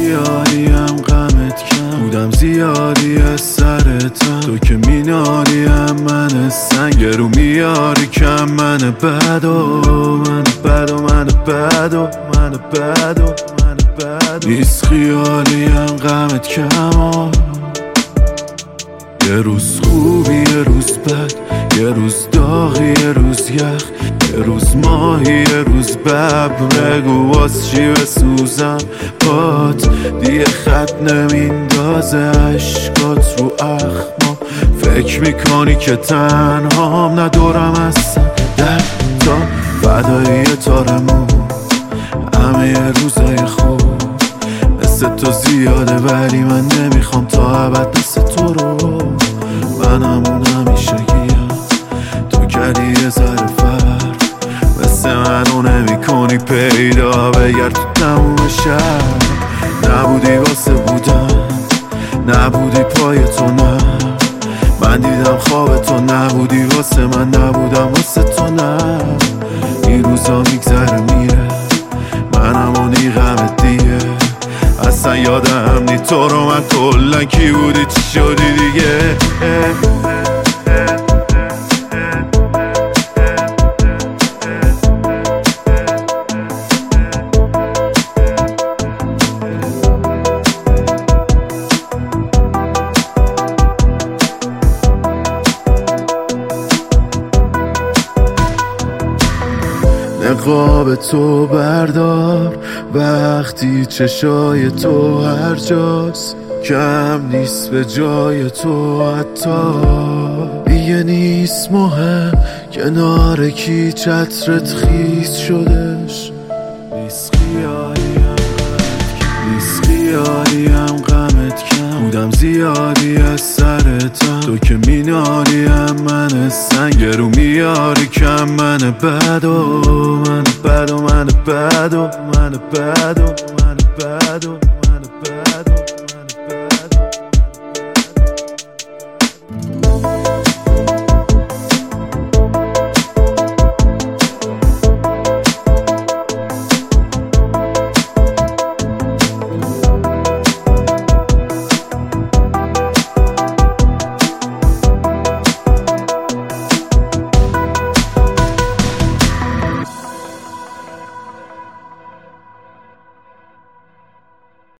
خیالیم غمت کم بودم زیادی از سرتم تو که مینالیم من سنگ رو میاری کم من بد و من بد و من بد و من بد و من بد نیست خیالیم غمت کم یه روز خوبی یه روز بد یه روز داغی یه روز یخ یه روز ماهی یه روز ببر بگو واس چی بسوزم بات دیگه خط نمیندازه عشقات رو اخما فکر میکنی که تنهام ندارم هستم در تا فدایی تارمون همه روزای خوب مثل تو زیاده ولی من نمیخوام تا ابد مثل تو رو من همون همیشه گیم تو کردی یه ذره فرق مثل منو نمی کنی پیدا بگر تو تموم شهر نبودی واسه بودن نبودی پای تو نه من دیدم خواب تو نبودی واسه من نبودم واسه تو نه این روزا میگذره میره من همونی غمت دیگه اصلا یادم نی تو رو من کلن کی بودی چی شدی دیگه نقاب تو بردار وقتی چشای تو هر جاست کم نیست به جای تو حتی دیگه نیست مهم کنار کی چترت خیس شدش نیست خیالیم غمت کم بودم زیادی از سرتم تو که مینالیم من سنگ رو میاری کم من بد و من بد و من بد و من بد و من بد و من بد و